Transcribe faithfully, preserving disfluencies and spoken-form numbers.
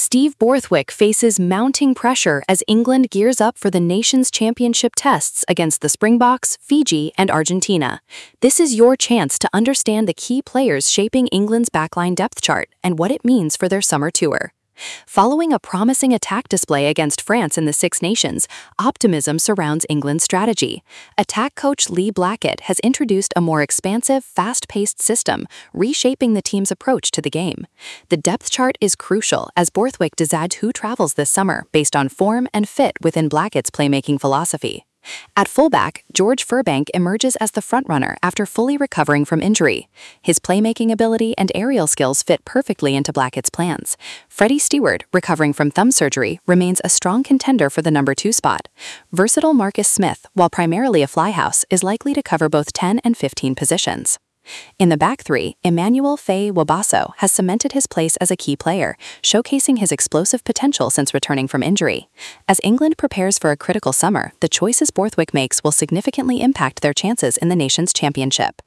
Steve Borthwick faces mounting pressure as England gears up for the nation's championship tests against the Springboks, Fiji, and Argentina. This is your chance to understand the key players shaping England's backline depth chart and what it means for their summer tour. Following a promising attack display against France in the Six Nations, optimism surrounds England's strategy. Attack coach Lee Blackett has introduced a more expansive, fast-paced system, reshaping the team's approach to the game. The depth chart is crucial as Borthwick decides who travels this summer based on form and fit within Blackett's playmaking philosophy. At fullback, George Furbank emerges as the frontrunner after fully recovering from injury. His playmaking ability and aerial skills fit perfectly into Blackett's plans. Freddie Stewart, recovering from thumb surgery, remains a strong contender for the number two spot. Versatile Marcus Smith, while primarily a flyhouse, is likely to cover both ten and fifteen positions. In the back three, Emmanuel Faye Wabasso has cemented his place as a key player, showcasing his explosive potential since returning from injury. As England prepares for a critical summer, the choices Borthwick makes will significantly impact their chances in the nation's championship.